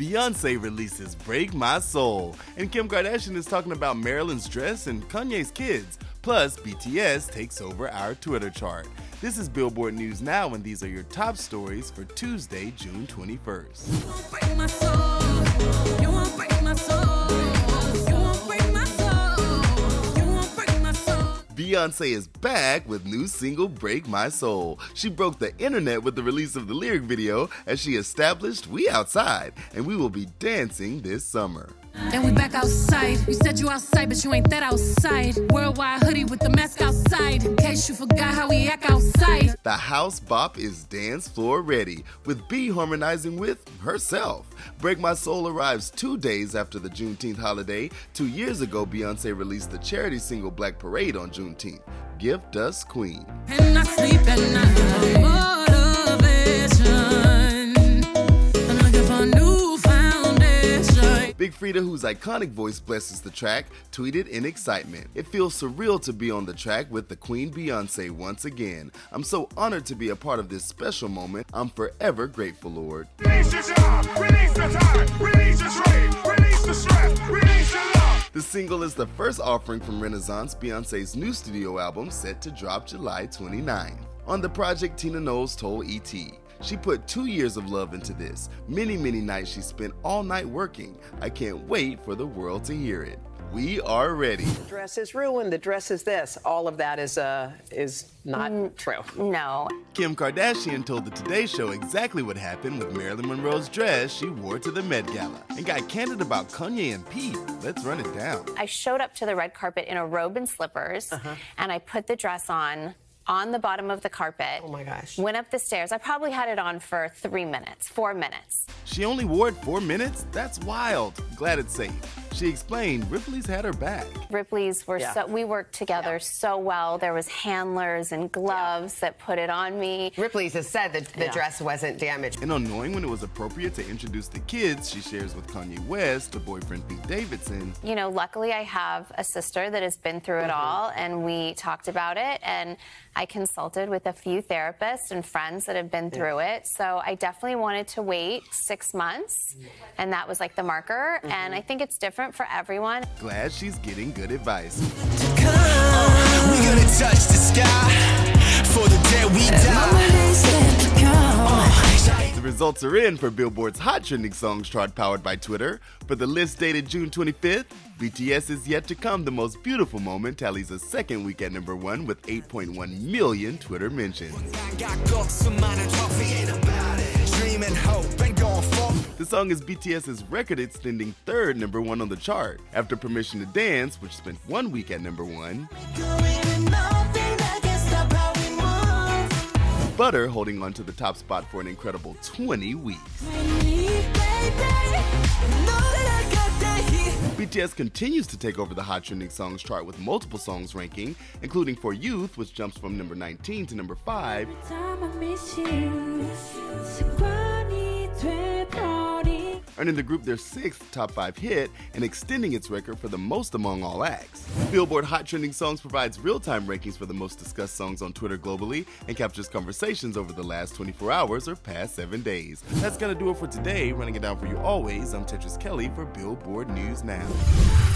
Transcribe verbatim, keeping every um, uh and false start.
Beyonce releases Break My Soul, and Kim Kardashian is talking about Marilyn's dress and Kanye's kids. Plus, B T S takes over our Twitter chart. This is Billboard News Now, and these are your top stories for Tuesday, June twenty-first. Beyonce is back with new single Break My Soul. She broke the internet with the release of the lyric video as she established we outside, and we will be dancing this summer. And we back outside. You said you outside, but you ain't that outside. Worldwide hoodie with the mask outside, in case you forgot how we act outside. The house bop is dance floor ready, with B harmonizing with herself. Break My Soul arrives two days after the Juneteenth holiday. Two years ago, Beyonce released the charity single Black Parade on Juneteenth. Gift Us Queen. And I sleep at night. Motivation. I'm looking for a new foundation. Big Frida, whose iconic voice blesses the track, tweeted in excitement. It feels surreal to be on the track with the Queen Beyonce once again. I'm so honored to be a part of this special moment. I'm forever grateful, Lord. Release your job, release the time, release the strain, release the stress, release your love. The single is the first offering from Renaissance, Beyonce's new studio album set to drop July twenty-ninth. On the project, Tina Knowles told E T, "She put two years of love into this. Many, many nights she spent all night working. I can't wait for the world to hear it. We are ready." The dress is ruined, the dress is this. All of that is uh, is not mm, true. No. Kim Kardashian told the Today Show exactly what happened with Marilyn Monroe's dress she wore to the Met Gala, and got candid about Kanye and Pete. Let's run it down. I showed up to the red carpet in a robe and slippers, uh-huh. and I put the dress on on the bottom of the carpet. Oh my gosh. Went up the stairs. I probably had it on for three minutes, four minutes. She only wore it four minutes? That's wild. Glad it's safe. She explained Ripley's had her back. Ripley's were Yeah. so, we worked together yeah. so well. There was handlers and gloves yeah. that put it on me. Ripley's has said that the yeah. dress wasn't damaged. And on knowing when it was appropriate to introduce the kids, she shares with Kanye West, her boyfriend Pete Davidson. You know, luckily I have a sister that has been through it mm-hmm. all, and we talked about it, and I consulted with a few therapists and friends that have been through yeah. it. So I definitely wanted to wait six months, and that was like the marker. Mm-hmm. And I think it's different for everyone. Glad she's getting good advice. We gonna touch the sky for the day we die. Uh, the results are in for Billboard's Hot Trending Songs chart powered by Twitter. For the list dated June twenty-fifth, B T S is yet to come. The Most Beautiful Moment tallies a second week at number one with eight point one million Twitter mentions. The song is BTS's record-extending third number one on the chart, after Permission to Dance, which spent one week at number one. Butter holding on to the top spot for an incredible twenty weeks. B T S continues to take over the Hot Trending Songs chart with multiple songs ranking, including For Youth, which jumps from number nineteen to number five. Earning the group their sixth top five hit and extending its record for the most among all acts. Billboard Hot Trending Songs provides real-time rankings for the most discussed songs on Twitter globally and captures conversations over the last twenty-four hours or past seven days. That's gonna do it for today. Running it down for you always, I'm Tetris Kelly for Billboard News Now.